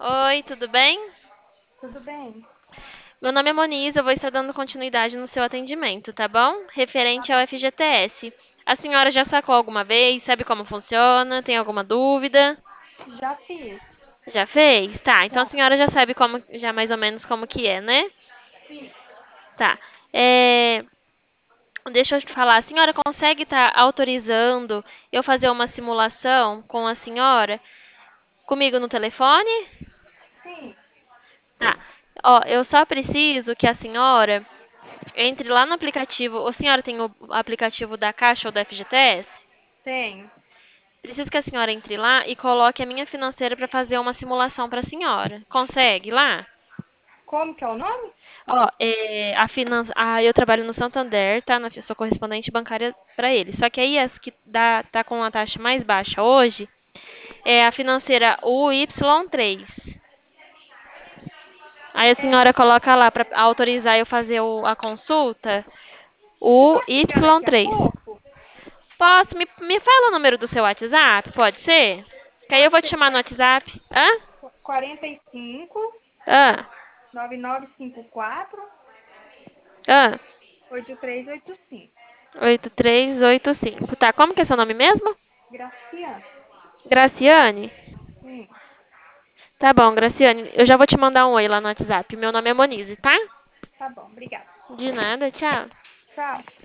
Oi, tudo bem? Tudo bem? Meu nome é Moniz, eu vou estar dando continuidade no seu atendimento, tá bom? Tá Referente ao bom. FGTS. A senhora já sacou alguma vez? Sabe como funciona? Tem alguma dúvida? Já fiz. Já fez? Tá, então a Já. senhora já sabe como, já mais ou menos como que é, né? Sim. Tá. Deixa eu te falar, a senhora consegue estar autorizando eu fazer uma simulação com a senhora comigo no telefone? Sim. Tá. Ó, eu só preciso que a senhora entre lá no aplicativo. A senhora tem o aplicativo da Caixa ou da FGTS? Tenho. Preciso que a senhora entre lá e coloque a minha financeira para fazer uma simulação para a senhora. Consegue lá? Como que é o nome? Ó, eu trabalho no Santander, tá? Eu sou correspondente bancária para ele. Só que aí as que tá com a taxa mais baixa hoje é a financeira UY3. Aí a É. senhora coloca lá para autorizar eu fazer a consulta, Você o pode ligar daqui a Y3. pouco? Posso? Me fala o número do seu WhatsApp? Pode ser? Que aí eu Pode vou te ser. chamar no WhatsApp. Hã? 45 Hã? 9954 Hã? 8385. 8385. Tá, como que é seu nome mesmo? Graciana. Graciane? Sim. Tá bom, Graciane. Eu já vou te mandar um oi lá no WhatsApp. Meu nome é Monize, tá? Tá bom. Obrigada. De nada, tchau. Tchau.